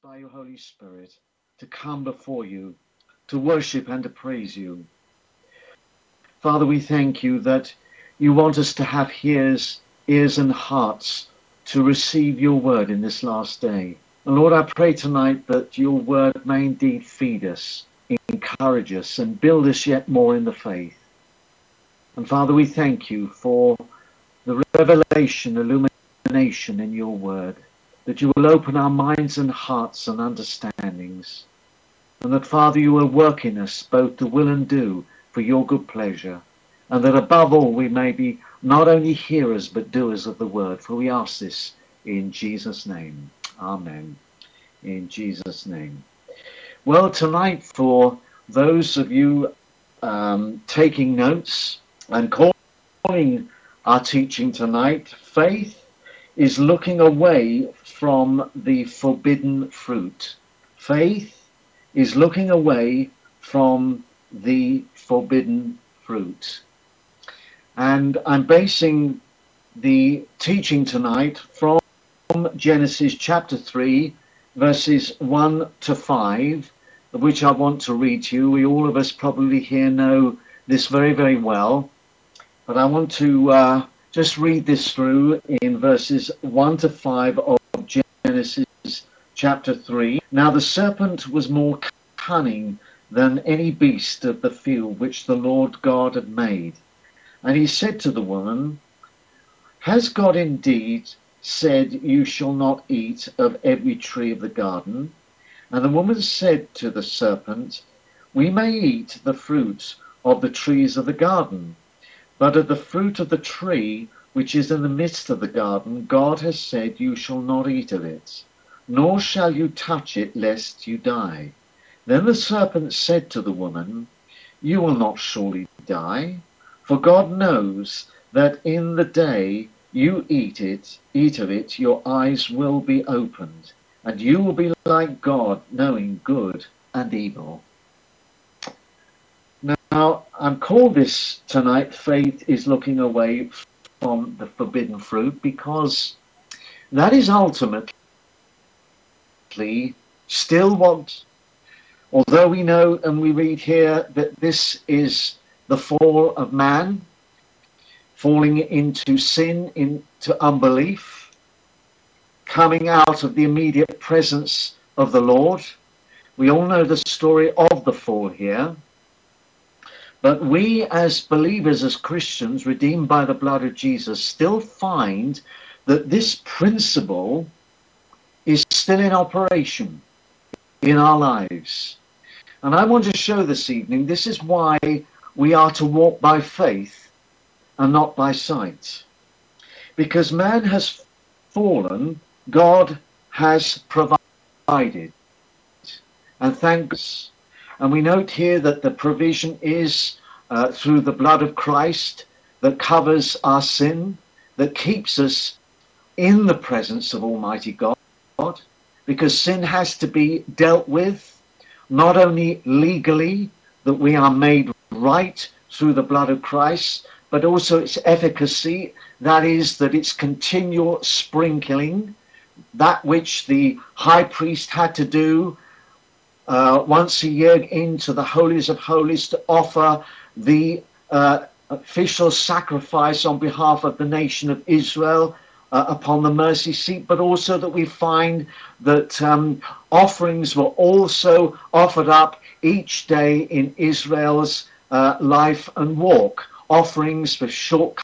by your Holy Spirit to come before you, to worship and to praise you. Father, we thank you that you want us to have ears and hearts to receive your word in this last day. And Lord, I pray tonight that your word may indeed feed us, encourage us, and build us yet more in the faith. And Father, we thank you for the revelation, illumination in your word, that you will open our minds and hearts and understandings, and that, Father, you will work in us both to will and do for your good pleasure, and that above all we may be not only hearers but doers of the word, for we ask this in Jesus' name. Amen. In Jesus' name. Well, tonight, for those of you taking notes and calling our teaching tonight, faith is looking away from the forbidden fruit. Faith is looking away from the forbidden fruit. And I'm basing the teaching tonight from Genesis chapter 3, verses 1 to 5, which I want to read to you. We all of us probably here know this very, very well, but I want to just read this through in verses 1 to 5 of Genesis chapter 3. Now the serpent was more cunning than any beast of the field which the Lord God had made. And he said to the woman, Has God indeed said, You shall not eat of every tree of the garden? And the woman said to the serpent, We may eat the fruit of the trees of the garden, but of the fruit of the tree which is in the midst of the garden, God has said, You shall not eat of it, nor shall you touch it, lest you die. Then the serpent said to the woman, You will not surely die, for God knows that in the day you eat of it, your eyes will be opened, and you will be like God, knowing good and evil. Now, I'm called this tonight, faith is looking away from the forbidden fruit, because that is ultimately still what, although we know and we read here that this is the fall of man, falling into sin, into unbelief, coming out of the immediate presence of the Lord. We all know the story of the fall here. But we as believers, as Christians, redeemed by the blood of Jesus, still find that this principle is still in operation in our lives. And I want to show this evening, this is why we are to walk by faith and not by sight. Because man has fallen, God has provided. And thanks. And we note here that the provision is through the blood of Christ that covers our sin, that keeps us in the presence of Almighty God, because sin has to be dealt with, not only legally, that we are made right through the blood of Christ, but also its efficacy, that is, that its continual sprinkling, that which the high priest had to do once a year into the holies of holies to offer the official sacrifice on behalf of the nation of Israel upon the mercy seat, but also that we find that offerings were also offered up each day in Israel's life and walk. Offerings for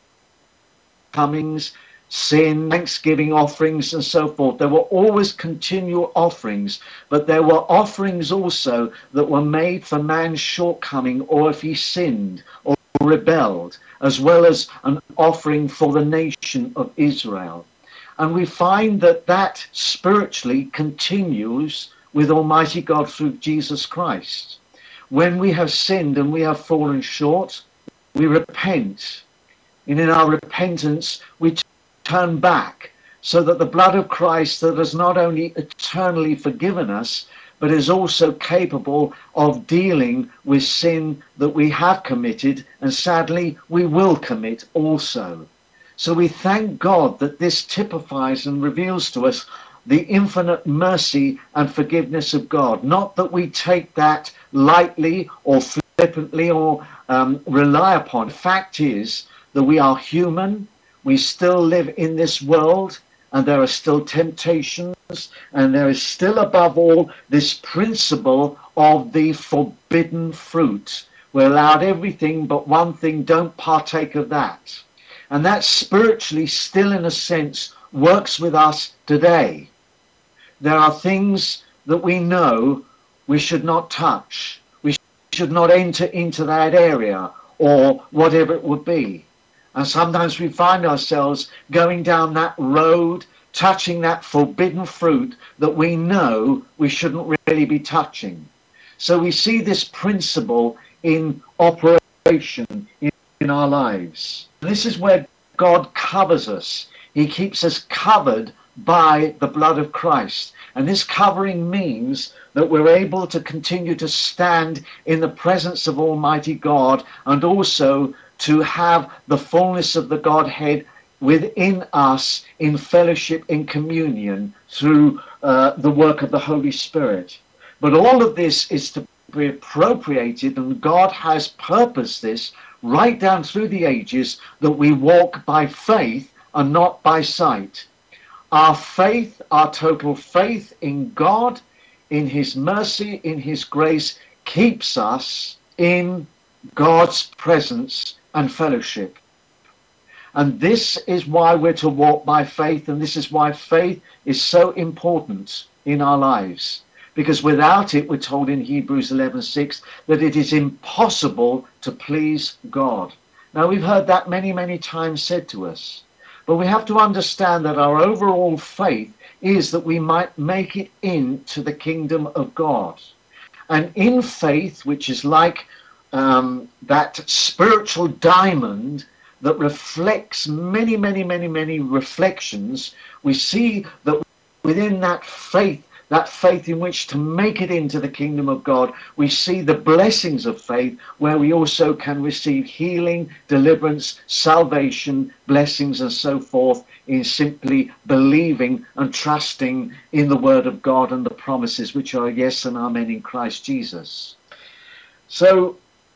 shortcomings, sin, thanksgiving offerings, and so forth. There were always continual offerings, but there were offerings also that were made for man's shortcoming, or if he sinned or rebelled, as well as an offering for the nation of Israel. And we find that that spiritually continues with Almighty God through Jesus Christ. When we have sinned and we have fallen short, we repent. And in our repentance, we turn back, so that the blood of Christ, that has not only eternally forgiven us, but is also capable of dealing with sin that we have committed, and sadly we will commit also. So we thank God that this typifies and reveals to us the infinite mercy and forgiveness of God. Not that we take that lightly or flippantly or rely upon. The fact is that we are human, we still live in this world, and there are still temptations, and there is still above all this principle of the forbidden fruit. We're allowed everything but one thing, don't partake of that. And that spiritually still in a sense works with us today. There are things that we know we should not touch. We should not enter into that area or whatever it would be. And sometimes we find ourselves going down that road, touching that forbidden fruit that we know we shouldn't really be touching. So we see this principle in operation in our lives. This is where God covers us. He keeps us covered by the blood of Christ. And this covering means that we're able to continue to stand in the presence of Almighty God, and also to have the fullness of the Godhead within us in fellowship, in communion, through the work of the Holy Spirit. But all of this is to be appropriated, and God has purposed this right down through the ages, that we walk by faith and not by sight. Our faith, our total faith in God, in his mercy, in his grace, keeps us in God's presence and fellowship. And this is why we're to walk by faith, and this is why faith is so important in our lives. Because without it, we're told in Hebrews 11:6, that it is impossible to please God. Now, we've heard that many, many times said to us. But we have to understand that our overall faith is that we might make it into the kingdom of God. And in faith, which is like that spiritual diamond that reflects many, many, many, many reflections, we see that within that faith in which to make it into the kingdom of God, we see the blessings of faith, where we also can receive healing, deliverance, salvation, blessings, and so forth, in simply believing and trusting in the word of God and the promises which are yes and amen in Christ Jesus. So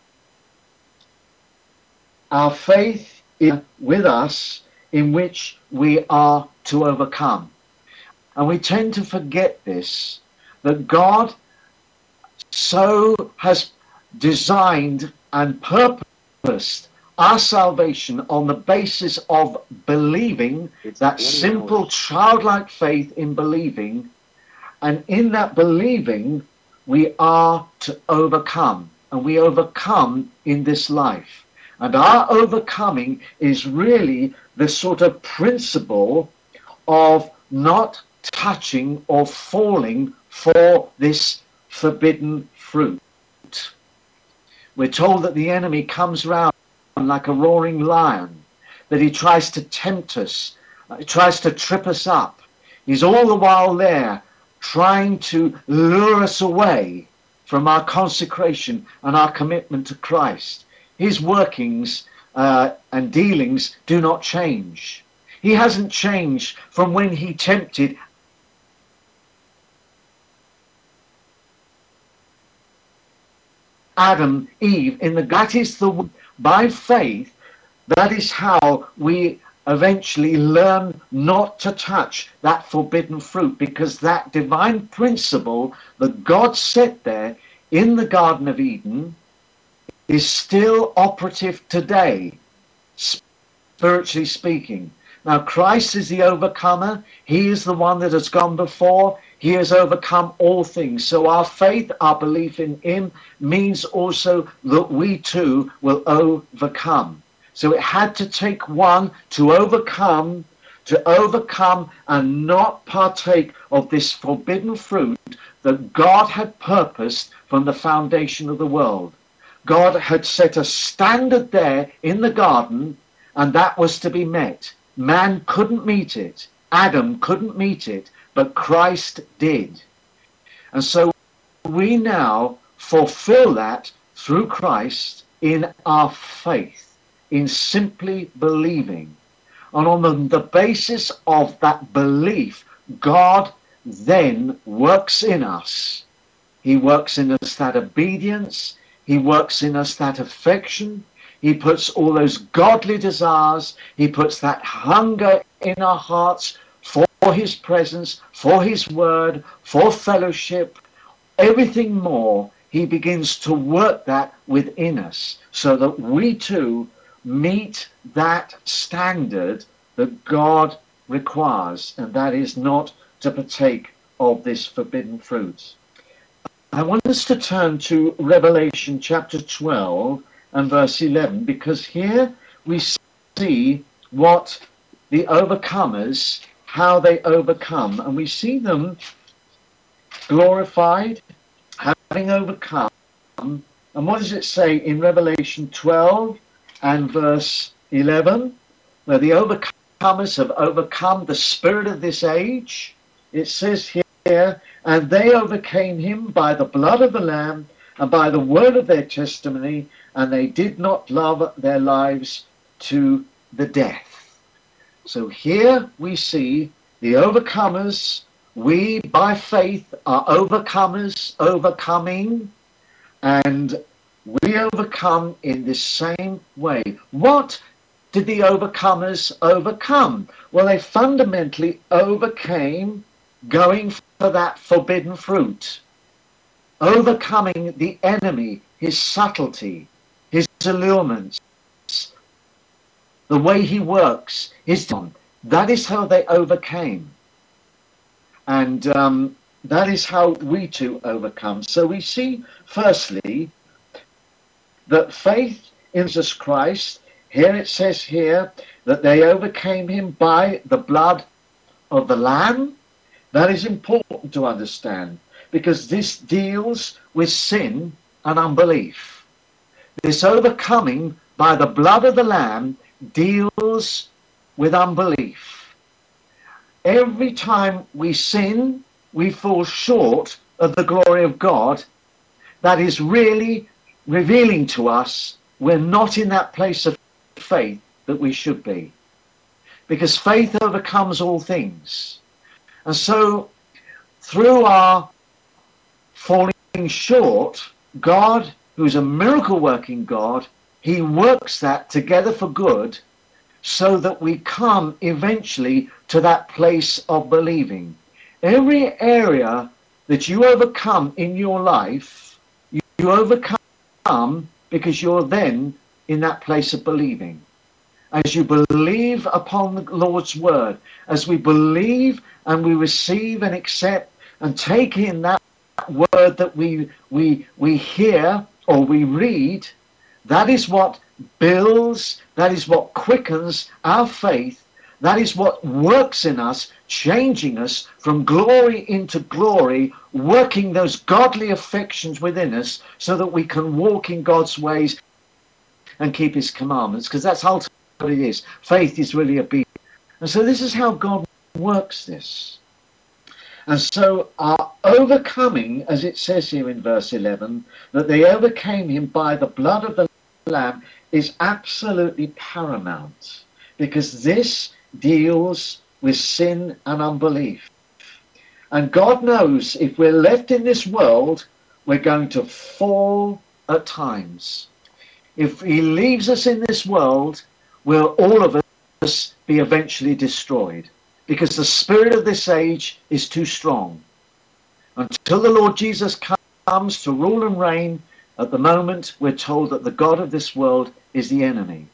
our faith is with us, in which we are to overcome. And we tend to forget this, that God so has designed and purposed our salvation on the basis of believing, that simple childlike faith in believing. And in that believing, we are to overcome. And we overcome in this life. And our overcoming is really the sort of principle of not touching or falling for this forbidden fruit. We're told that the enemy comes round like a roaring lion, that he tries to tempt us, he tries to trip us up. He's all the while there trying to lure us away from our consecration and our commitment to Christ. His workings and dealings do not change. He hasn't changed from when he tempted Adam, Eve in the that is the by faith, that is how we eventually learn not to touch that forbidden fruit, because that divine principle that God set there in the Garden of Eden is still operative today, spiritually speaking. Now, Christ is the overcomer. He is the one that has gone before. He has overcome all things. So our faith, our belief in him, means also that we too will overcome. So it had to take one to overcome and not partake of this forbidden fruit that God had purposed from the foundation of the world. God had set a standard there in the garden, and that was to be met. Man couldn't meet it. Adam couldn't meet it, but Christ did. And so we now fulfill that through Christ in our faith, in simply believing. And on the basis of that belief God then works in us. He works in us that obedience. He works in us that affection. He puts all those godly desires. He puts that hunger in our hearts for his presence, for his word, for fellowship, everything more. He begins to work that within us so that we too meet that standard that God requires, and that is not to partake of this forbidden fruit. I want us to turn to Revelation chapter 12 and verse 11, because here we see what the overcomers, how they overcome, and we see them glorified, having overcome. And what does it say in Revelation 12 and verse 11? Where the overcomers have overcome the spirit of this age. It says here, and they overcame him by the blood of the Lamb and by the word of their testimony, and they did not love their lives to the death. So here we see the overcomers. We, by faith, are overcomers, overcoming, and we overcome in this same way. What did the overcomers overcome? Well, they fundamentally overcame going for that forbidden fruit, overcoming the enemy, his subtlety, his allurements, the way he works. That is how they overcame. And that is how we too overcome. So we see, firstly, that faith in Jesus Christ, here it says here, that they overcame him by the blood of the Lamb. That is important to understand, because this deals with sin and unbelief. This overcoming by the blood of the Lamb deals with unbelief. Every time we sin, we fall short of the glory of God. That is really revealing to us we're not in that place of faith that we should be. Because faith overcomes all things. And so, through our falling short, God, who's a miracle-working God, he works that together for good so that we come eventually to that place of believing. Every area that you overcome in your life, you overcome because you're then in that place of believing. As you believe upon the Lord's word, as we believe and we receive and accept and take in that word that we hear or we read, that is what builds, that is what quickens our faith, that is what works in us, changing us from glory into glory, working those godly affections within us so that we can walk in God's ways and keep his commandments, because that's ultimately what it is. Faith is really obedience. And so this is how God works this. And so our overcoming, as it says here in verse 11, that they overcame him by the blood of the Lamb, is absolutely paramount, because this deals with sin and unbelief. And God knows if we're left in this world, we're going to fall at times. If he leaves us in this world, will all of us be eventually destroyed, because the spirit of this age is too strong. Until the Lord Jesus comes to rule and reign, at the moment we're told that the God of this world is the enemy.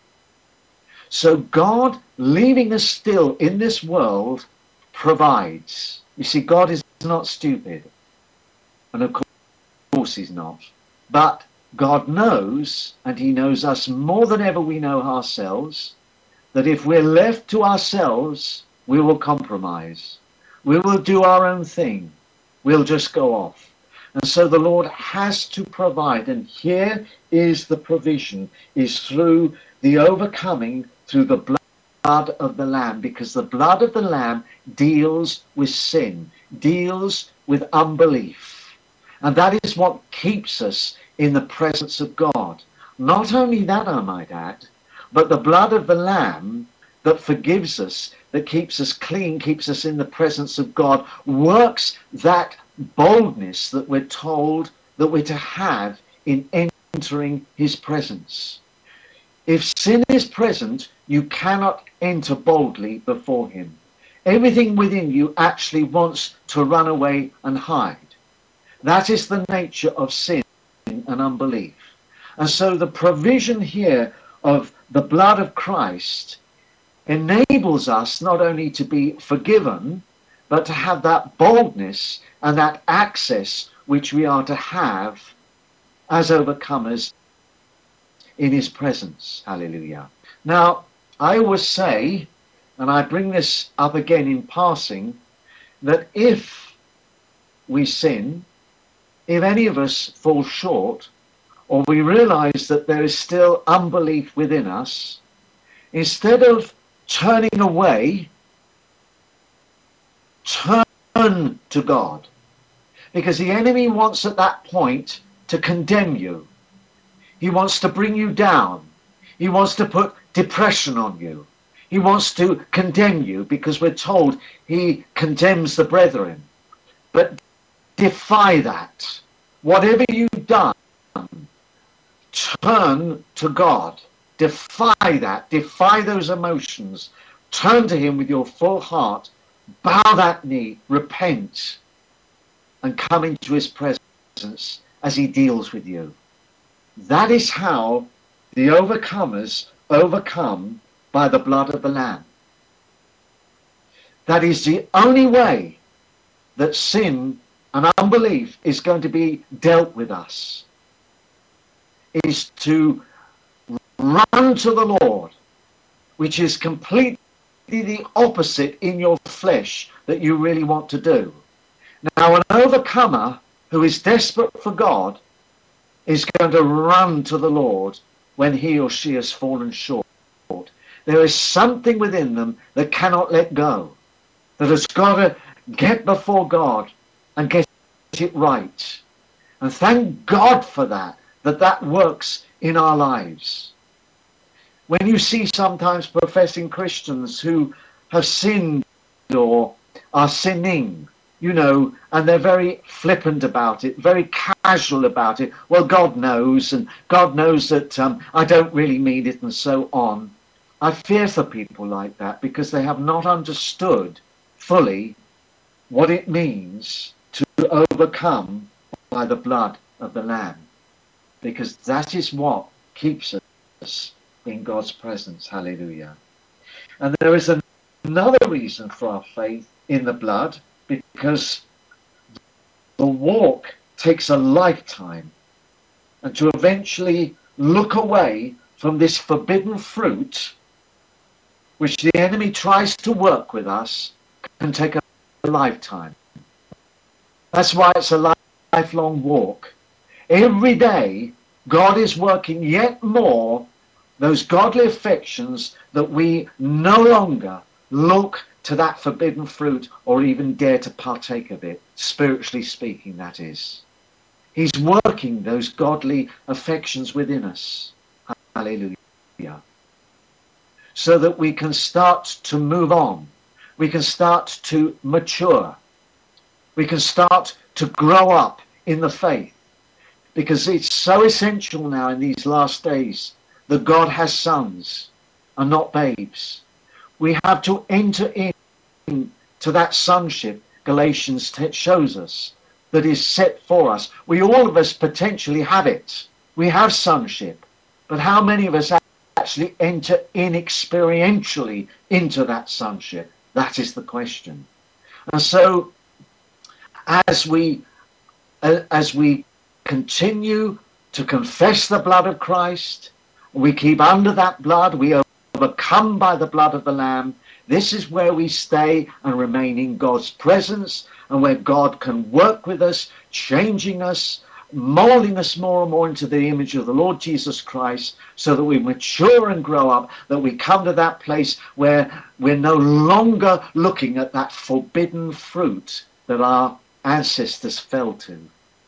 So God, leaving us still in this world, provides. You see, God is not stupid. And of course he's not. But God knows, and he knows us more than ever we know ourselves, that if we're left to ourselves, we will compromise. We will do our own thing. We'll just go off. And so the Lord has to provide. And here is the provision, is through the overcoming, through the blood of the Lamb, because the blood of the Lamb deals with sin, deals with unbelief. And that is what keeps us in the presence of God. Not only that, I might add, but the blood of the Lamb that forgives us, that keeps us clean, keeps us in the presence of God, works that boldness that we're told that we're to have in entering his presence. If sin is present, you cannot enter boldly before him. Everything within you actually wants to run away and hide. That is the nature of sin and unbelief. And so the provision here of the blood of Christ enables us not only to be forgiven, but to have that boldness and that access which we are to have as overcomers in his presence. Hallelujah. Now, I always say, and I bring this up again in passing, that if we sin, if any of us fall short, or we realize that there is still unbelief within us, instead of turning away, turn to God. Because the enemy wants at that point to condemn you. He wants to bring you down. He wants to put depression on you. He wants to condemn you, because we're told he condemns the brethren. But defy that. Whatever you've done, turn to God. Defy that. Defy those emotions. Turn to him with your full heart. Bow that knee. Repent. And come into his presence as he deals with you. That is how the overcomers overcome by the blood of the Lamb. That is the only way that sin and unbelief is going to be dealt with us, is to run to the Lord, which is completely the opposite in your flesh that you really want to do. Now, an overcomer who is desperate for God is going to run to the Lord when he or she has fallen short. There is something within them that cannot let go, that has got to get before God and get it right. And thank God for that, that works in our lives. When you see sometimes professing Christians who have sinned or are sinning, you know, and they're very flippant about it, very casual about it. Well, God knows, and God knows that I don't really mean it, and so on. I fear for people like that, because they have not understood fully what it means to overcome by the blood of the Lamb, because that is what keeps us in God's presence. Hallelujah. And there is another reason for our faith in the blood, because the walk takes a lifetime, and to eventually look away from this forbidden fruit which the enemy tries to work with us can take a lifetime. That's why it's a lifelong walk. Every day God is working yet more those godly affections that we no longer look to that forbidden fruit or even dare to partake of it, spiritually speaking, that is. He's working those godly affections within us. Hallelujah. So that we can start to move on. We can start to mature. We can start to grow up in the faith. Because it's so essential now in these last days that God has sons and not babes. We have to enter into that sonship Galatians shows us, that is set for us. We all of us potentially have it. We have sonship. But how many of us actually enter in experientially into that sonship? That is the question. And so as we continue to confess the blood of Christ, we keep under that blood, we overcome by the blood of the Lamb. This is where we stay and remain in God's presence, and where God can work with us, changing us, molding us more and more into the image of the Lord Jesus Christ, so that we mature and grow up, that we come to that place where we're no longer looking at that forbidden fruit that our ancestors fell to.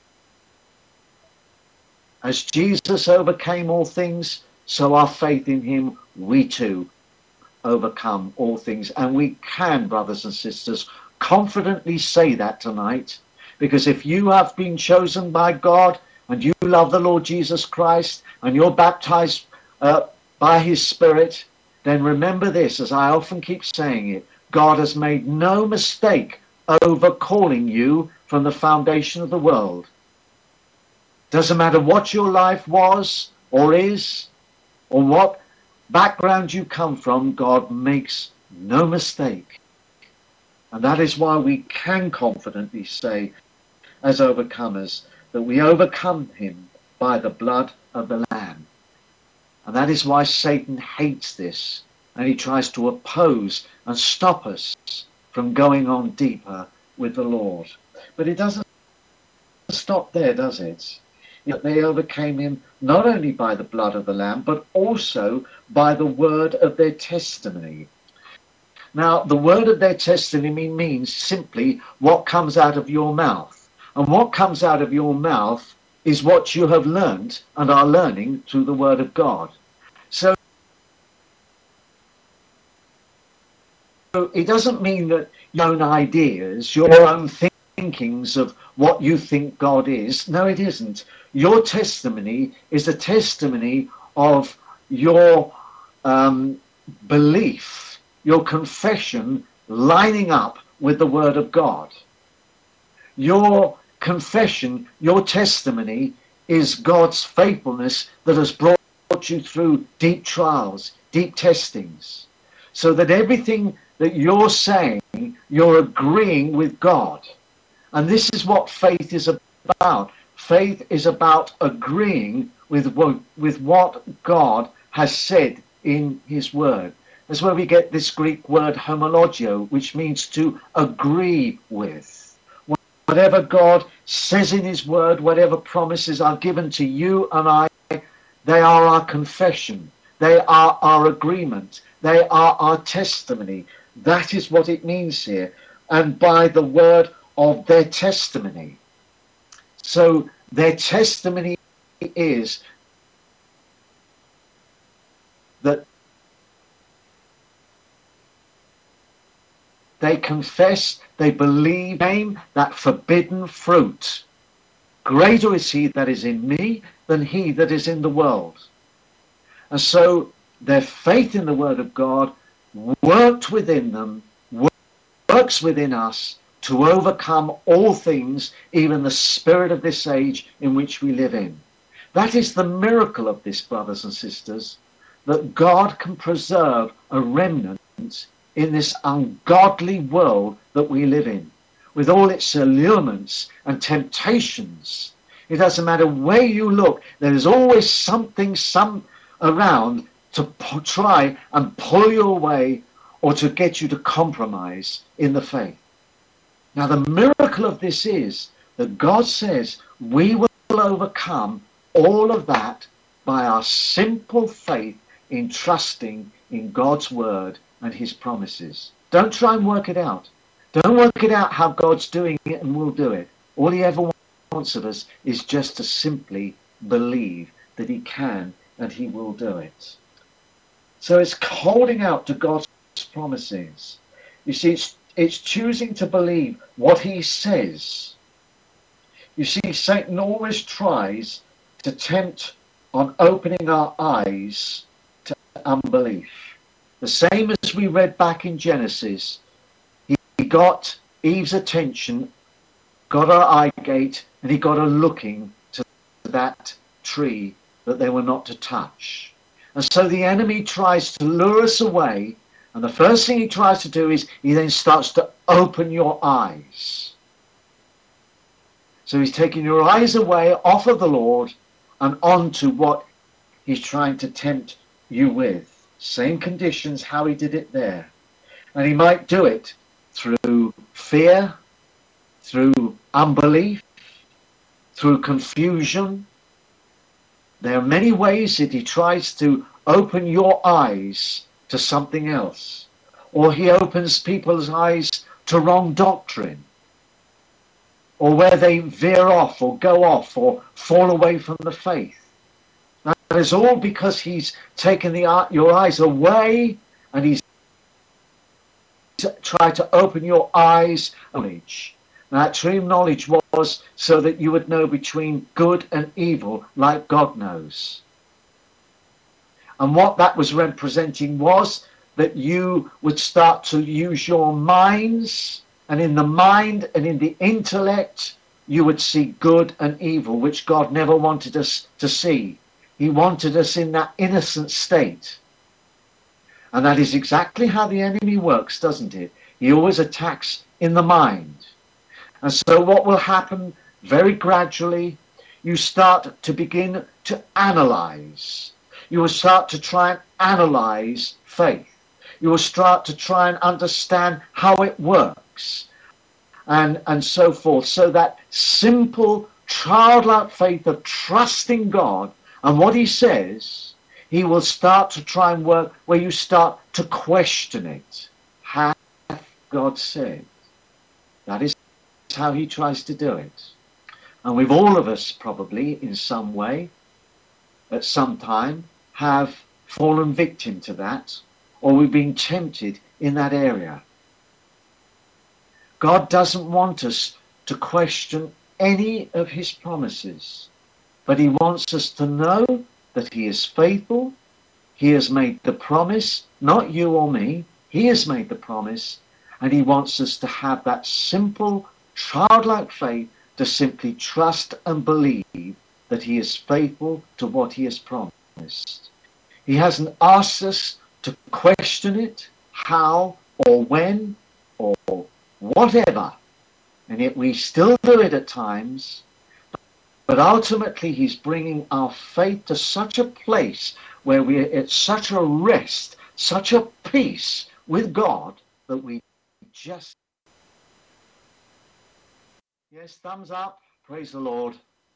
As Jesus overcame all things, so our faith in him, we too overcome all things. And we can, brothers and sisters, confidently say that tonight, because if you have been chosen by God and you love the Lord Jesus Christ and you're baptized by his Spirit, then remember this, as I often keep saying it, God has made no mistake over calling you from the foundation of the world. Doesn't matter what your life was or is, or what background you come from, God makes no mistake. And that is why we can confidently say, as overcomers, that we overcome him by the blood of the Lamb. And that is why Satan hates this, and he tries to oppose and stop us from going on deeper with the Lord. But it doesn't stop there, does it? They overcame him not only by the blood of the Lamb, but also by the word of their testimony. Now, the word of their testimony means simply what comes out of your mouth. And what comes out of your mouth is what you have learned and are learning through the word of God. So it doesn't mean that your own ideas, your own thinkings of what you think God is. No, it isn't. Your testimony is a testimony of your belief, your confession lining up with the word of God. Your confession, your testimony is God's faithfulness that has brought you through deep trials, deep testings, so that everything that you're saying, you're agreeing with God. And this is what faith is about. Faith is about agreeing with what God has said in his word. That's where we get this Greek word homologio, which means to agree with. Whatever God says in his word, whatever promises are given to you and I, they are our confession. They are our agreement. They are our testimony. That is what it means here. And by the word of their testimony. So their testimony is that they confess, they believe, that forbidden fruit. Greater is he that is in me than he that is in the world. And so their faith in the word of God worked within them, works within us to overcome all things, even the spirit of this age in which we live in. That is the miracle of this, brothers and sisters, that God can preserve a remnant in this ungodly world that we live in, with all its allurements and temptations. It doesn't matter where you look, there is always something around to try and pull you away or to get you to compromise in the faith. Now the miracle of this is that God says we will overcome all of that by our simple faith in trusting in God's word and his promises. Don't try and work it out. Don't work it out how God's doing it and will do it. All he ever wants of us is just to simply believe that he can and he will do it. So it's holding out to God's promises. You see, it's choosing to believe what he says. You see, Satan always tries to tempt on opening our eyes to unbelief. The same as we read back in Genesis, he got Eve's attention, got her eye gate, and he got her looking to that tree that they were not to touch. And so the enemy tries to lure us away, and the first thing he tries to do is he then starts to open your eyes. So he's taking your eyes away off of the Lord and onto what he's trying to tempt you with. Same conditions, how he did it there. And he might do it through fear, through unbelief, through confusion. There are many ways that he tries to open your eyes to something else. Or he opens people's eyes to wrong doctrine. Or where they veer off or go off or fall away from the faith. That is all because he's taken your eyes away and he's try to open your eyes and knowledge. Now, that tree of knowledge was so that you would know between good and evil like God knows. And what that was representing was that you would start to use your minds, and in the mind and in the intellect you would see good and evil, which God never wanted us to see. He wanted us in that innocent state. And that is exactly how the enemy works, doesn't it? He always attacks in the mind. And so what will happen very gradually, you start to begin to analyze. You will start to try and analyze faith. You will start to try and understand how it works and so forth. So that simple childlike faith of trusting God and what he says, he will start to try and work where you start to question it. Hath God said? That is how he tries to do it. And we've all of us probably in some way at some time have fallen victim to that, or we've been tempted in that area. God doesn't want us to question any of his promises, but he wants us to know that he is faithful. He has made the promise, not you or me. He has made the promise, and he wants us to have that simple childlike faith to simply trust and believe that he is faithful to what he has promised. He hasn't asked us to question it, how or when or whatever, and yet we still do it at times. But ultimately he's bringing our faith to such a place where we're at such a rest, such a peace with God that we just... Yes, thumbs up. Praise the Lord.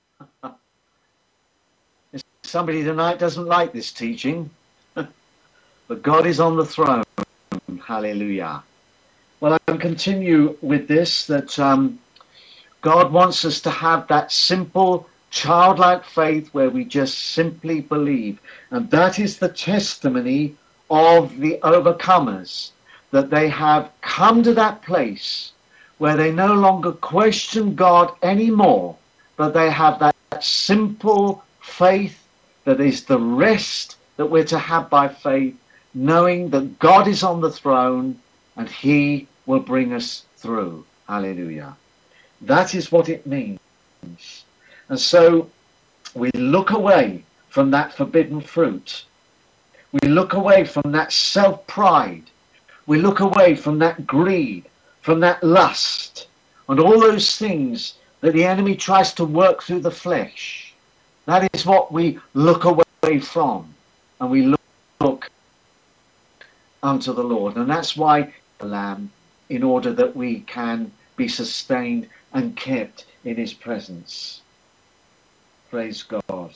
Somebody tonight doesn't like this teaching, but God is on the throne. Hallelujah. Well, I'll continue with this, that God wants us to have that simple childlike faith where we just simply believe. And that is the testimony of the overcomers, that they have come to that place where they no longer question God anymore, but they have that simple faith that is the rest that we're to have by faith, knowing that God is on the throne and he will bring us through. Hallelujah. That is what it means. And so we look away from that forbidden fruit. We look away from that self-pride. We look away from that greed, from that lust, and all those things that the enemy tries to work through the flesh. That is what we look away from, and we look unto the Lord. And that's why the Lamb, in order that we can be sustained and kept in his presence. Praise God.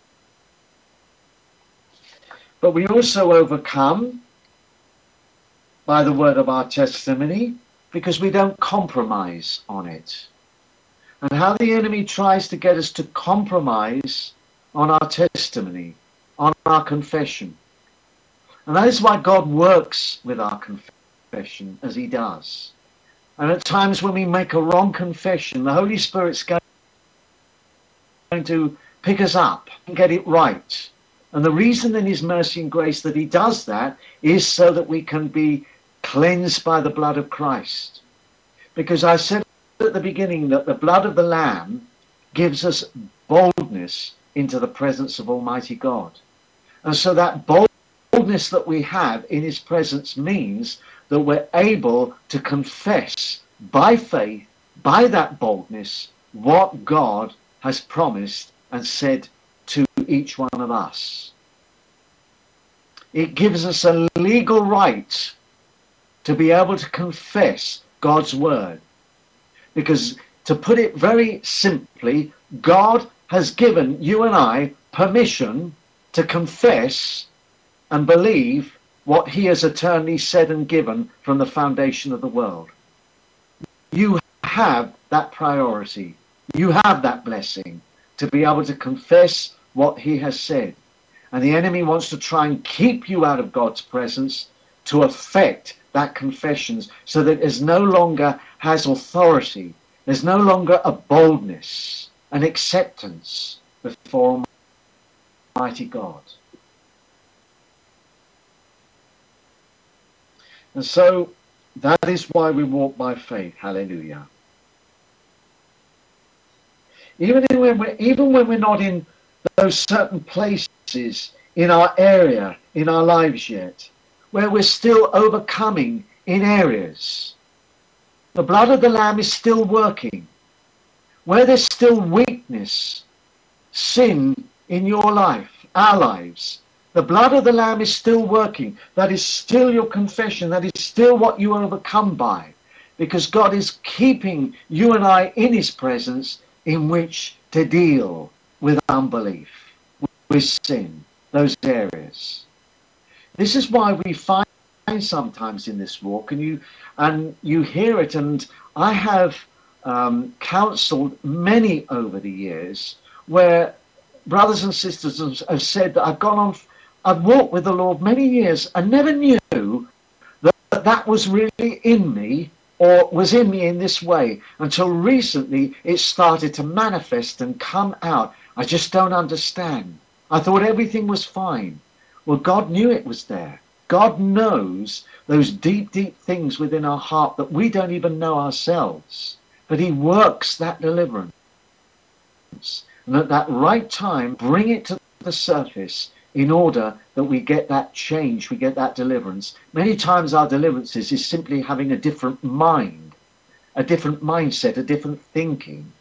But we also overcome by the word of our testimony, because we don't compromise on it. And how the enemy tries to get us to compromise on our testimony, on our confession. And that is why God works with our confession as he does. And at times when we make a wrong confession, the Holy Spirit's going to pick us up and get it right. And the reason in his mercy and grace that he does that is so that we can be cleansed by the blood of Christ. Because I said at the beginning that the blood of the Lamb gives us boldness into the presence of Almighty God. And so that boldness that we have in his presence means that we're able to confess by faith, by that boldness, what God has promised and said to each one of us. It gives us a legal right to be able to confess God's word. Because, to put it very simply, God has given you and I permission to confess and believe what he has eternally said and given from the foundation of the world. You have that priority. You have that blessing to be able to confess what he has said. And the enemy wants to try and keep you out of God's presence to affect that confession, so that it no longer has authority. There's no longer a boldness, an acceptance before Almighty God. And so that is why we walk by faith. Hallelujah. Even when we're not in those certain places in our area, in our lives yet, where we're still overcoming in areas, the blood of the Lamb is still working. Where there's still weakness, sin in your life, our lives, the blood of the Lamb is still working. That is still your confession. That is still what you overcome by. Because God is keeping you and I in his presence in which to deal with unbelief, with sin, those areas. This is why we find sometimes in this walk, and you hear it, and I have counseled many over the years where brothers and sisters have said that I've walked with the Lord many years and never knew that was really in me, or was in me in this way, until recently it started to manifest and come out. I just don't understand. I thought everything was fine. Well, God knew it was there. God knows those deep, deep things within our heart that we don't even know ourselves. But he works that deliverance. And at that right time, bring it to the surface in order that we get that change, we get that deliverance. Many times our deliverances is simply having a different mind, a different mindset, a different thinking.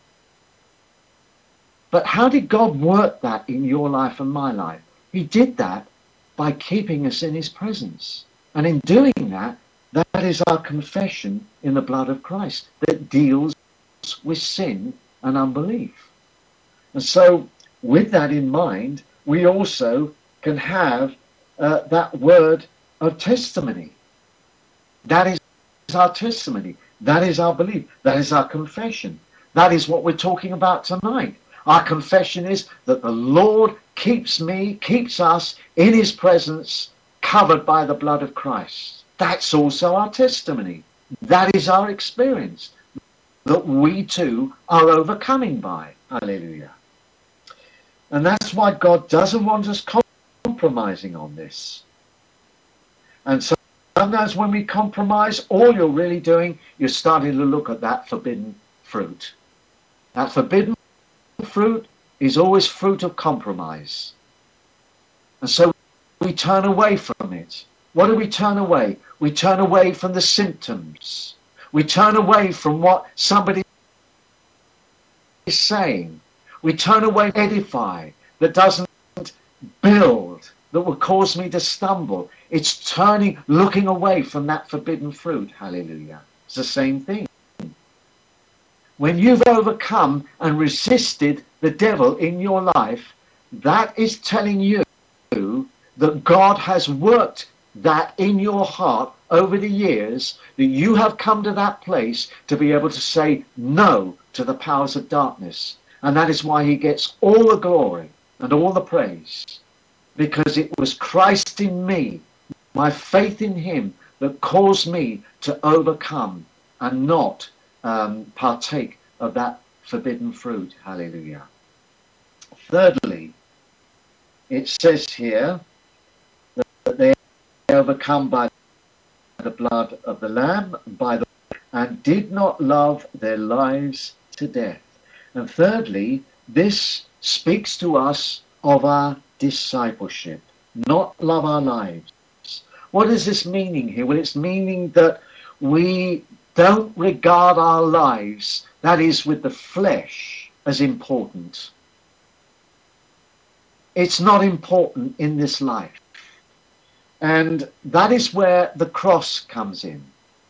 But how did God work that in your life and my life? He did that by keeping us in his presence. And in doing that, that is our confession in the blood of Christ that deals with sin and unbelief. And so with that in mind, we also can have that word of testimony. That is our testimony. That is our belief. That is our confession. That is what we're talking about tonight. Our confession is that the Lord keeps us in his presence, covered by the blood of Christ. That's also our testimony. That is our experience that we too are overcoming by. Hallelujah. And that's why God doesn't want us compromising on this. And so sometimes when we compromise, all you're really doing, you're starting to look at that forbidden fruit. That forbidden fruit is always fruit of compromise. And so we turn away from it. What do we turn away? We turn away from the symptoms. We turn away from what somebody is saying. We turn away from edify that doesn't build, that will cause me to stumble. It's looking away from that forbidden fruit. Hallelujah. It's the same thing. When you've overcome and resisted the devil in your life, that is telling you that God has worked that in your heart over the years, that you have come to that place to be able to say no to the powers of darkness. And that is why he gets all the glory and all the praise. Because it was Christ in me, my faith in him, that caused me to overcome and not partake of that forbidden fruit. Hallelujah. Thirdly, it says here that they overcome by the blood of the Lamb, and did not love their lives to death. And thirdly, this speaks to us of our discipleship, not love our lives. What is this meaning here? Well, it's meaning that we don't regard our lives, that is with the flesh, as important. It's not important in this life. And that is where the cross comes in.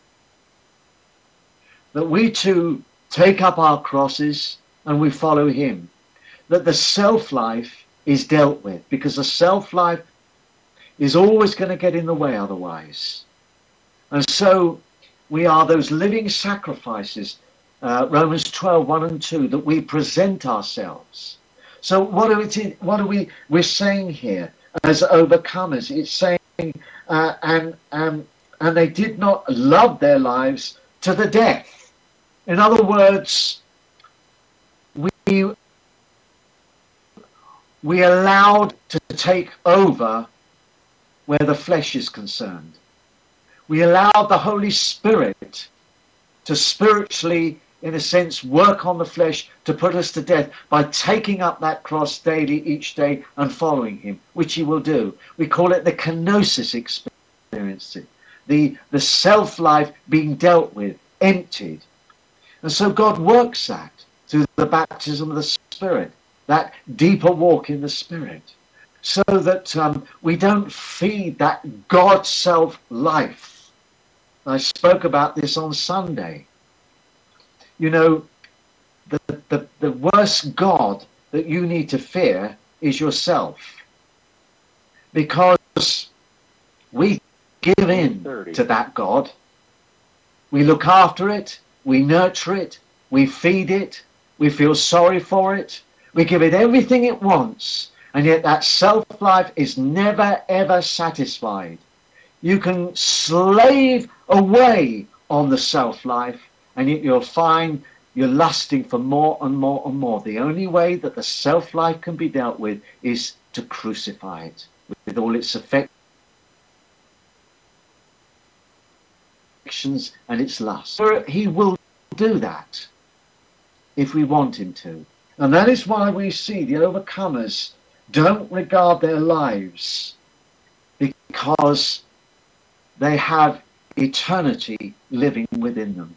That we too take up our crosses and we follow him. That the self-life is dealt with, because the self-life is always going to get in the way otherwise. And so we are those living sacrifices, Romans 12, 1 and 2, that we present ourselves. So what are we're saying here as overcomers? It's saying, and they did not love their lives to the death. In other words, we allowed to take over where the flesh is concerned. We allowed the Holy Spirit to spiritually, in a sense, work on the flesh to put us to death by taking up that cross daily, each day, and following him, which he will do. We call it the kenosis experience, the self-life being dealt with, emptied. And so God works that through the baptism of the Spirit, that deeper walk in the Spirit, so that we don't feed that God self-life. I spoke about this on Sunday. You know, the worst God that you need to fear is yourself. Because we give in to that God. We look after it, we nurture it, we feed it, we feel sorry for it, we give it everything it wants, and yet that self-life is never ever satisfied. You can slave away on the self-life, and yet you'll find you're lusting for more and more and more. The only way that the self-life can be dealt with is to crucify it with all its affections and its lust. He will do that if we want him to. And that is why we see the overcomers don't regard their lives, because they have eternity living within them.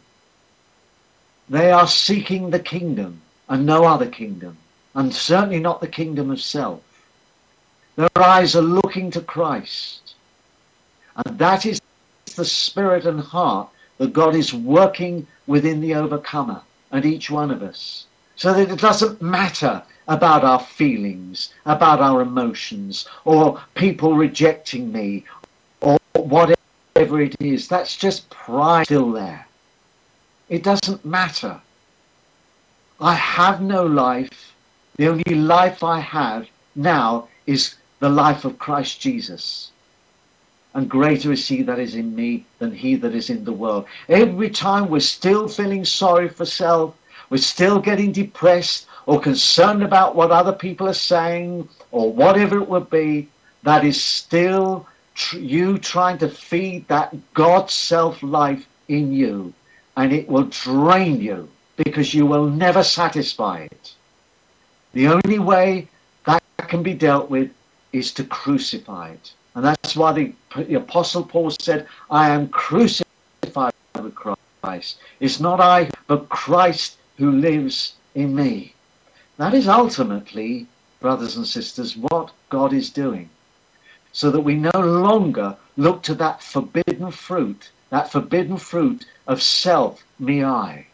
They are seeking the kingdom and no other kingdom, and certainly not the kingdom of self. Their eyes are looking to Christ. And that is the spirit and heart that God is working within the overcomer and each one of us. So that it doesn't matter about our feelings, about our emotions, or people rejecting me, or whatever it is. That's just pride still there. It doesn't matter. I have no life. The only life I have now is the life of Christ Jesus. And greater is he that is in me than he that is in the world. Every time we're still feeling sorry for self, we're still getting depressed or concerned about what other people are saying or whatever it would be, that is still you trying to feed that God self-life in you. And it will drain you because you will never satisfy it. The only way that can be dealt with is to crucify it. And that's why the Apostle Paul said, I am crucified with Christ. It's not I, but Christ who lives in me. That is ultimately, brothers and sisters, what God is doing. So that we no longer look to that forbidden fruit of self, me, I.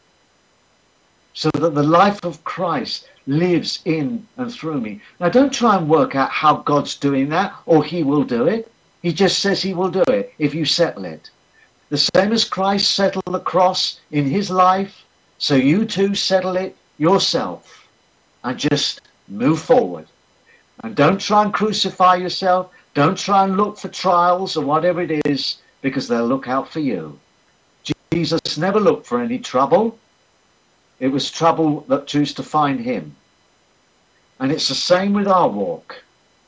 So that the life of Christ lives in and through me. Now don't try and work out how God's doing that, or he will do it. He just says he will do it if you settle it. The same as Christ settled the cross in his life, so you too settle it yourself. And just move forward. And don't try and crucify yourself. Don't try and look for trials or whatever it is, because they'll look out for you. Jesus never looked for any trouble. It was trouble that chose to find him. And it's the same with our walk.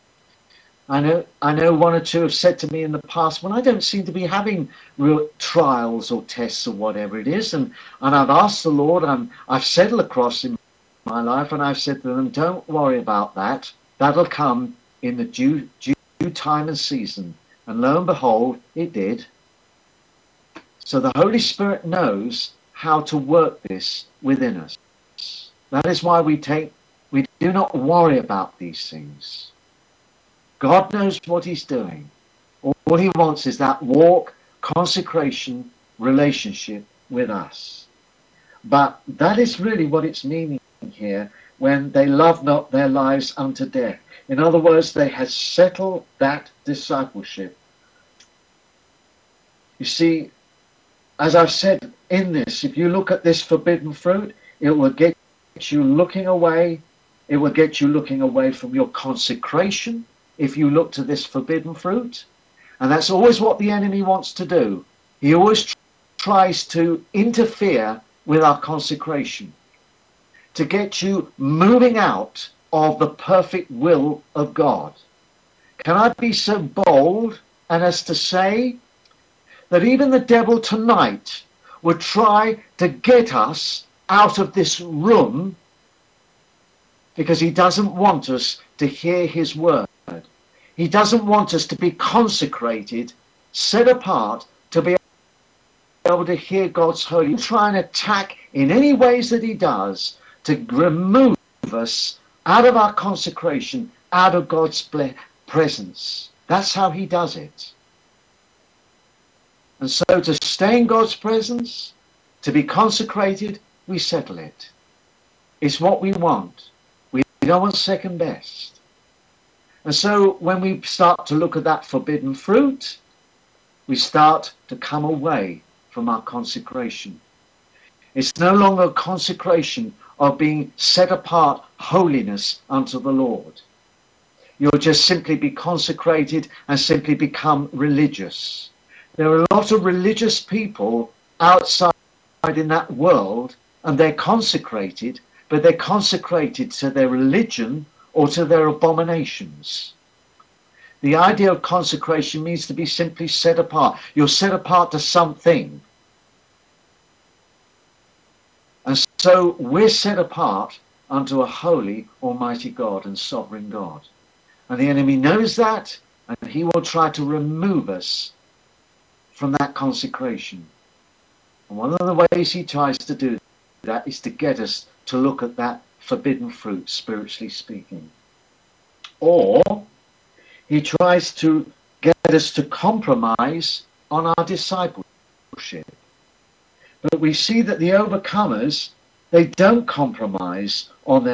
I know one or two have said to me in the past, well, I don't seem to be having real trials or tests or whatever it is. And I've asked the Lord, I've settled across in my life, and I've said to them, don't worry about that. That'll come in the due time and season. And lo and behold, it did. So the Holy Spirit knows how to work this within us. That is why we do not worry about these things. God knows what he's doing. All he wants is that walk, consecration, relationship with us. But that is really what it's meaning here when they love not their lives unto death. In other words, they have settled that discipleship. You see, as I've said in this, if you look at this forbidden fruit, it will get you looking away. It will get you looking away from your consecration if you look to this forbidden fruit. And that's always what the enemy wants to do. He always tries to interfere with our consecration, to get you moving out of the perfect will of God. Can I be so bold and as to say that even the devil tonight would try to get us out of this room because he doesn't want us to hear his word. He doesn't want us to be consecrated, set apart, to be able to hear God's holy. He'll try and attack in any ways that he does to remove us out of our consecration, out of God's presence. That's how he does it. And so to stay in God's presence, to be consecrated, we settle it. It's what we want. We don't want second best. And so when we start to look at that forbidden fruit, we start to come away from our consecration. It's no longer a consecration of being set apart holiness unto the Lord. You'll just simply be consecrated and simply become religious. There are a lot of religious people outside in that world, and they're consecrated, but they're consecrated to their religion or to their abominations. The idea of consecration means to be simply set apart. You're set apart to something. And so we're set apart unto a holy, almighty God and sovereign God. And the enemy knows that, and he will try to remove us from that consecration. And one of the ways he tries to do that is to get us to look at that forbidden fruit, spiritually speaking. Or he tries to get us to compromise on our discipleship. But we see that the overcomers, they don't compromise on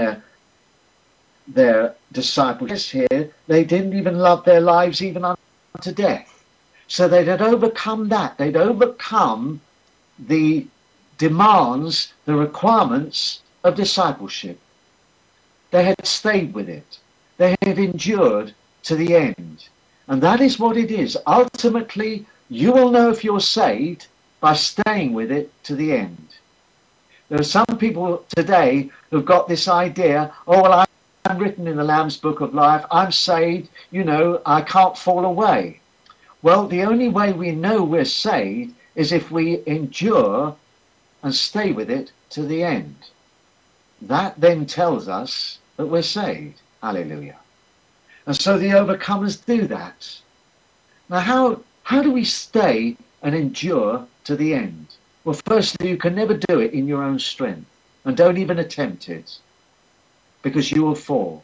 their discipleship here. They didn't even love their lives even unto death. So they had overcome that. They'd overcome the demands, the requirements of discipleship. They had stayed with it. They had endured to the end. And that is what it is. Ultimately, you will know if you're saved by staying with it to the end. There are some people today who've got this idea, oh, well, I'm written in the Lamb's Book of Life, I'm saved, I can't fall away. Well, the only way we know we're saved is if we endure and stay with it to the end. That then tells us that we're saved. Hallelujah. And so the overcomers do that. Now, how do we stay and endure to the end? Well, firstly, you can never do it in your own strength. And don't even attempt it, because you will fall.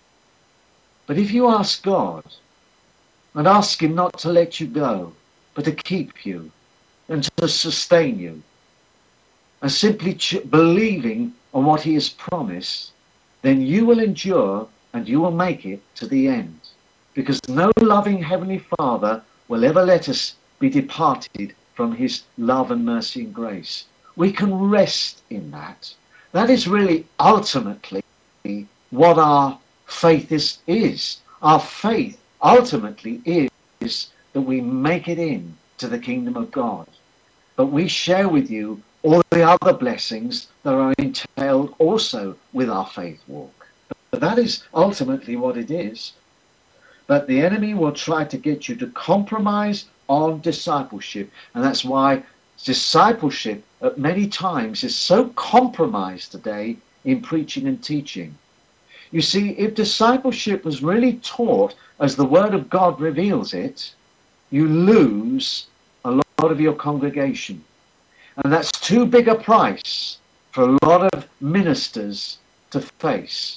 But if you ask God, and ask him not to let you go, but to keep you, and to sustain you, and simply believing on what he has promised, then you will endure and you will make it to the end. Because no loving Heavenly Father will ever let us be departed from his love and mercy and grace. We can rest in that. That is really ultimately what our faith is. Our faith ultimately is that we make it in to the kingdom of God. But we share with you all the other blessings that are entailed also with our faith walk. But that is ultimately what it is. But the enemy will try to get you to compromise on discipleship. And that's why discipleship at many times is so compromised today in preaching and teaching. You see, if discipleship was really taught as the Word of God reveals it, you lose a lot of your congregation. And that's too big a price for a lot of ministers to face.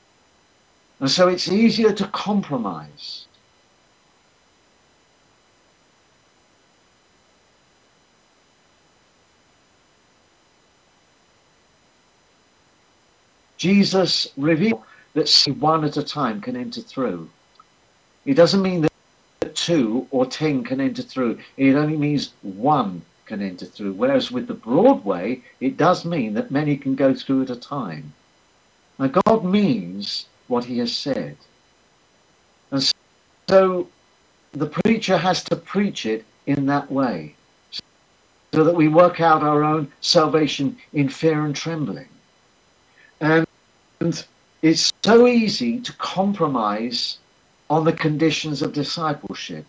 And so it's easier to compromise. Jesus revealed that one at a time can enter through. It doesn't mean that 2 or 10 can enter through. It only means 1 can enter through. Whereas with the broad way, it does mean that many can go through at a time. Now God means what he has said. And so the preacher has to preach it in that way. so that we work out our own salvation in fear and trembling. And it's so easy to compromise on the conditions of discipleship.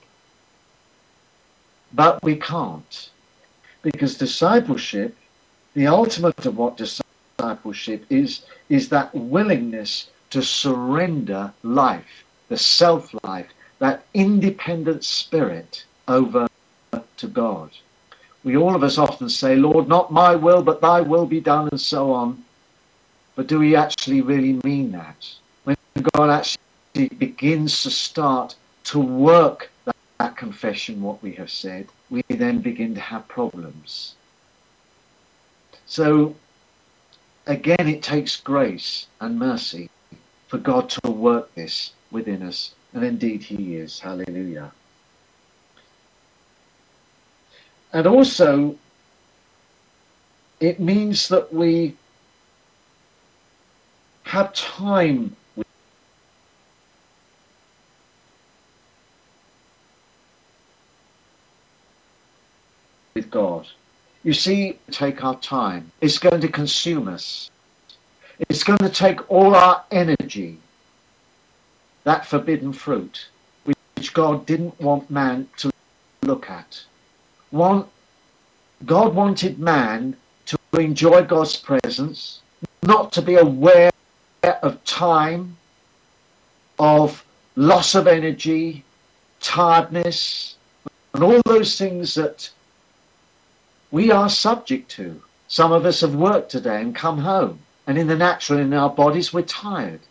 But we can't. Because discipleship, the ultimate of what discipleship is that willingness to surrender life, the self-life, that independent spirit over to God. We all of us often say, Lord, not my will, but thy will be done, and so on. But do we actually really mean that? When God actually begins to start to work that confession, what we have said, we then begin to have problems. So, again, it takes grace and mercy for God to work this within us. And indeed he is. Hallelujah. And also, it means that we have time with God. You see, take our time. It's going to consume us. It's going to take all our energy. That forbidden fruit, which God didn't want man to look at. God wanted man to enjoy God's presence, not to be aware of time, of loss of energy, tiredness, and all those things that we are subject to. Some of us have worked today and come home, and in the natural, in our bodies, we're tired.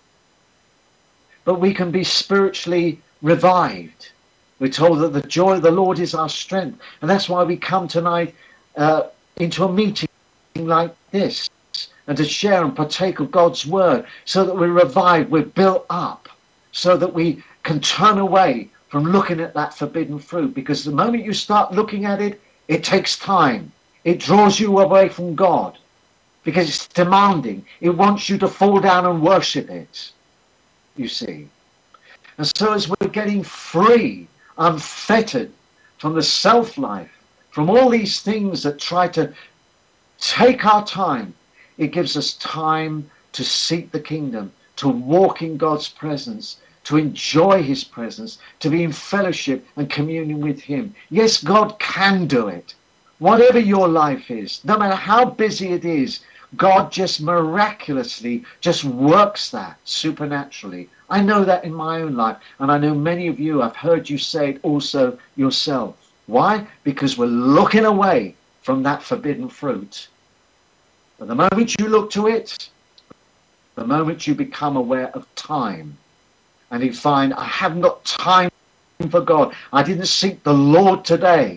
But we can be spiritually revived. We're told that the joy of the Lord is our strength. And that's why we come tonight into a meeting like this, and to share and partake of God's word, so that we're revived, we're built up, so that we can turn away from looking at that forbidden fruit. Because the moment you start looking at it, it takes time. It draws you away from God, because it's demanding. It wants you to fall down and worship it, you see. And so as we're getting free, unfettered from the self-life, from all these things that try to take our time, it gives us time to seek the kingdom, to walk in God's presence, to enjoy his presence, to be in fellowship and communion with him. Yes, God can do it. Whatever your life is, no matter how busy it is, God just miraculously just works that supernaturally. I know that in my own life, and I know many of you, I've heard you say it also yourself. Why? Because we're looking away from that forbidden fruit. But the moment you look to it, the moment you become aware of time, and you find, I haven't got time for God. I didn't seek the Lord today.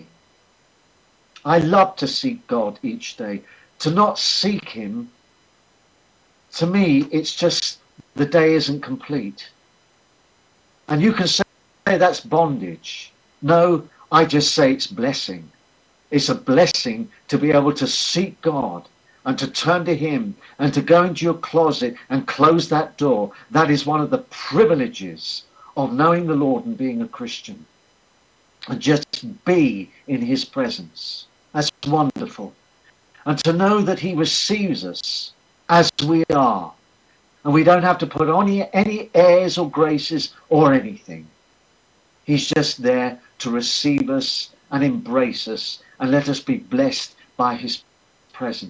I love to seek God each day. To not seek him, to me, it's just the day isn't complete. And you can say that's bondage. No, I just say it's blessing. It's a blessing to be able to seek God and to turn to him and to go into your closet and close that door. That is one of the privileges of knowing the Lord and being a Christian. And just be in his presence. That's wonderful. And to know that he receives us as we are. And we don't have to put on any airs or graces or anything. He's just there to receive us and embrace us and let us be blessed by his presence.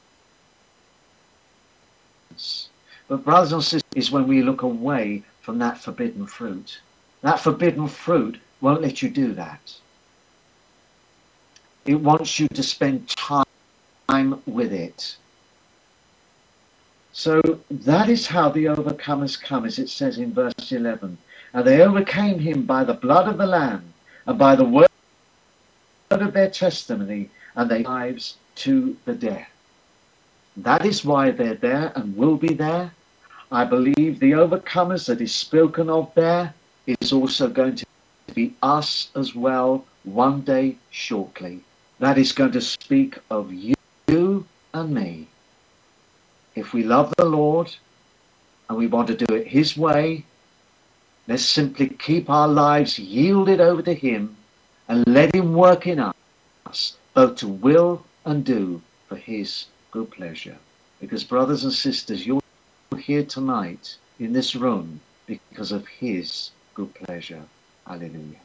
But brothers and sisters, is when we look away from that forbidden fruit. That forbidden fruit won't let you do that. It wants you to spend time with it. So that is how the overcomers come, as it says in verse 11. And they overcame him by the blood of the Lamb and by the word of their testimony, and their lives to the death. That is why they're there and will be there. I believe the overcomers that is spoken of there is also going to be us as well one day shortly. That is going to speak of you and me. If we love the Lord and we want to do it his way, let's simply keep our lives yielded over to him and let him work in us. both to will and do for his good pleasure. Because brothers and sisters, you're here tonight in this room because of his good pleasure. Hallelujah.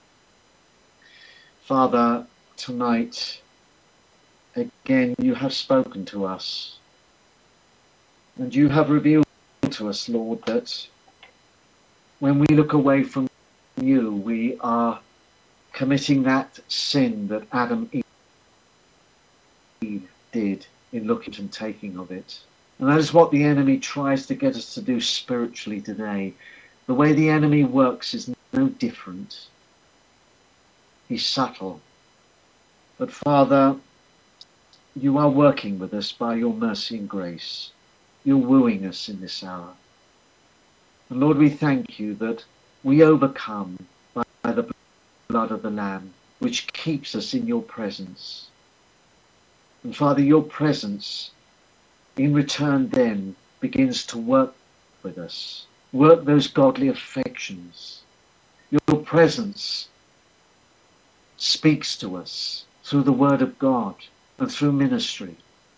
Father, tonight, again, you have spoken to us. And you have revealed to us, Lord, that when we look away from you, we are committing that sin that Adam and Eve did in looking and taking of it. And that is what the enemy tries to get us to do spiritually today. The way the enemy works is no different. He's subtle. But Father, you are working with us by your mercy and grace. You're wooing us in this hour. And Lord, we thank you that we overcome by the blood of the Lamb, which keeps us in your presence. And Father, your presence in return then begins to work with us, work those godly affections. Your presence speaks to us through the word of God and through ministry.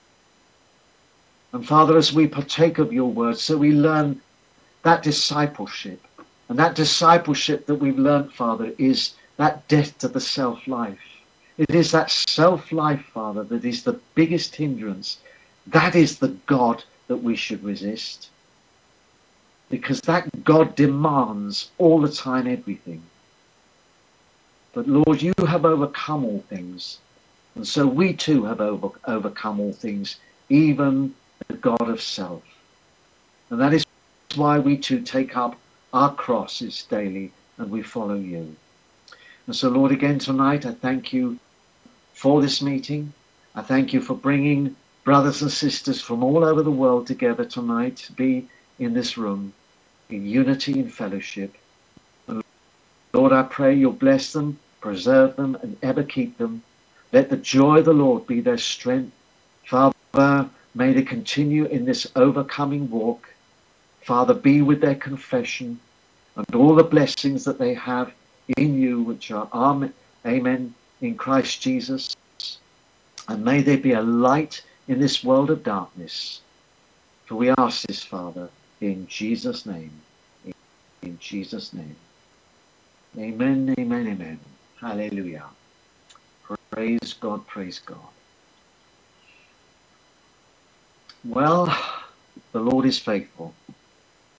And Father, as we partake of your word, so we learn that discipleship. And that discipleship that we've learned, Father, is that death to the self-life. It is that self-life, Father, that is the biggest hindrance. That is the God that we should resist. Because that God demands all the time everything. But Lord, you have overcome all things. And so we too have overcome all things, even the God of self. And that is why we too take up our crosses daily and we follow you. And so Lord, again tonight, I thank you for this meeting. I thank you for bringing brothers and sisters from all over the world together tonight to be in this room, in unity and fellowship. And Lord, I pray you'll bless them, preserve them, and ever keep them. Let the joy of the Lord be their strength. Father, may they continue in this overcoming walk. Father, be with their confession and all the blessings that they have in you, which are amen, in Christ Jesus. And may they be a light in this world of darkness. For we ask this, Father, in Jesus' name. In Jesus' name. Amen, amen, amen. Hallelujah. Praise God, praise God. Well, the Lord is faithful.